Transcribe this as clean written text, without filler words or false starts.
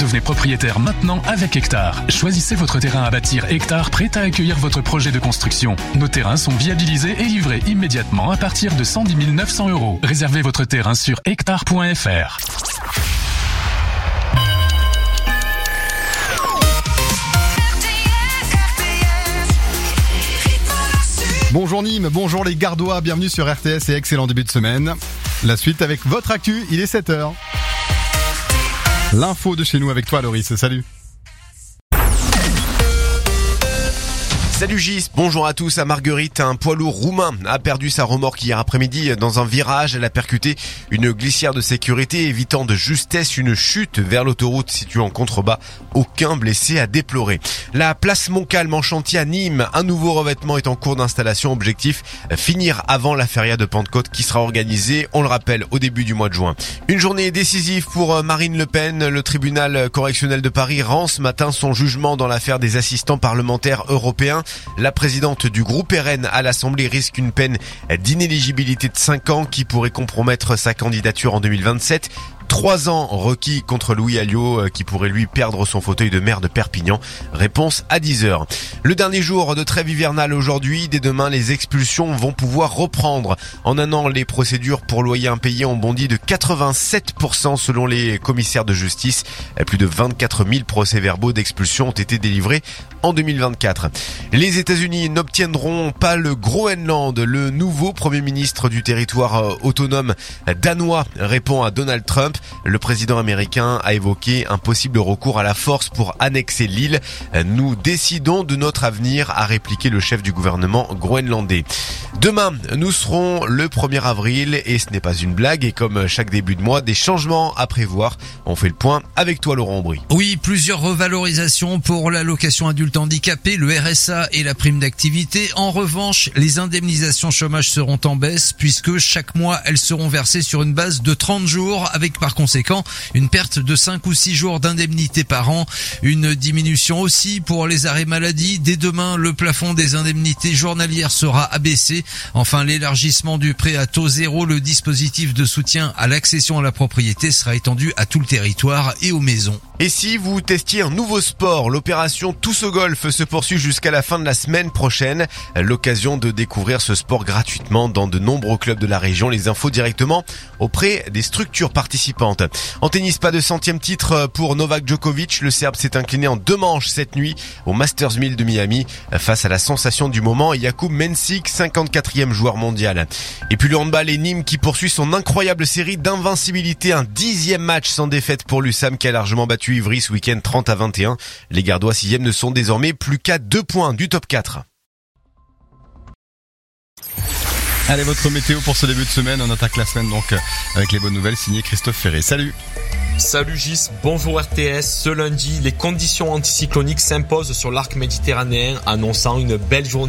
Devenez propriétaire maintenant avec Hectare. Choisissez votre terrain à bâtir Hectare, prêt à accueillir votre projet de construction. Nos terrains sont viabilisés et livrés immédiatement à partir de 110 900 €. Réservez votre terrain sur hectare.fr. Bonjour Nîmes, bonjour les Gardois, bienvenue sur RTS et excellent début de semaine. La suite avec votre actu, il est 7h. L'info de chez nous avec toi Loris, salut. Salut Gis, bonjour à tous. À Marguerite, un poids lourd roumain a perdu sa remorque hier après-midi dans un virage. Elle a percuté une glissière de sécurité, évitant de justesse une chute vers l'autoroute située en contrebas. Aucun blessé à déplorer. La place Montcalm en chantier à Nîmes. Un nouveau revêtement est en cours d'installation. Objectif, finir avant la feria de Pentecôte qui sera organisée, on le rappelle, au début du mois de juin. Une journée décisive pour Marine Le Pen. Le tribunal correctionnel de Paris rend ce matin son jugement dans l'affaire des assistants parlementaires européens. La présidente du groupe RN à l'Assemblée risque une peine d'inéligibilité de 5 ans qui pourrait compromettre sa candidature en 2027. 3 ans requis contre Louis Alliot qui pourrait lui perdre son fauteuil de maire de Perpignan. Réponse à 10h. Le dernier jour de trêve hivernale aujourd'hui. Dès demain, les expulsions vont pouvoir reprendre. En un an, les procédures pour loyer impayé ont bondi de 87% selon les commissaires de justice. Plus de 24 000 procès-verbaux d'expulsion ont été délivrés en 2024. Les États-Unis n'obtiendront pas le Groenland. Le nouveau Premier ministre du territoire autonome danois répond à Donald Trump. Le président américain a évoqué un possible recours à la force pour annexer l'île. Nous décidons de notre avenir, a répliqué le chef du gouvernement groenlandais. Demain, nous serons le 1er avril et ce n'est pas une blague. Et comme chaque début de mois, des changements à prévoir. On fait le point avec toi, Laurent Aubry. Oui, plusieurs revalorisations pour l'allocation adulte handicapé, le RSA et la prime d'activité. En revanche, les indemnisations chômage seront en baisse puisque chaque mois, elles seront versées sur une base de 30 jours avec par conséquent une perte de 5 ou 6 jours d'indemnité par an. Une diminution aussi pour les arrêts maladie. Dès demain, le plafond des indemnités journalières sera abaissé. Enfin, l'élargissement du prêt à taux zéro, le dispositif de soutien à l'accession à la propriété sera étendu à tout le territoire et aux maisons. Et si vous testiez un nouveau sport, l'opération Tous au Golf se poursuit jusqu'à la fin de la semaine prochaine. L'occasion de découvrir ce sport gratuitement dans de nombreux clubs de la région. Les infos directement auprès des structures participantes. En tennis, pas de 100e titre pour Novak Djokovic. Le Serbe s'est incliné en 2 manches cette nuit au Masters 1000 de Miami face à la sensation du moment, Jakub Mensik, 54e joueur mondial. Et puis le handball et Nîmes qui poursuit son incroyable série d'invincibilité. Un 10e match sans défaite pour l'USAM qui a largement battu Ivry ce week-end 30-21. Les Gardois 6e ne sont désormais plus qu'à 2 points du top 4. Allez, votre météo pour ce début de semaine. On attaque la semaine donc avec les bonnes nouvelles signées Christophe Ferré. Salut. Salut Gis, bonjour RTS. Ce lundi, les conditions anticycloniques s'imposent sur l'arc méditerranéen, annonçant une belle journée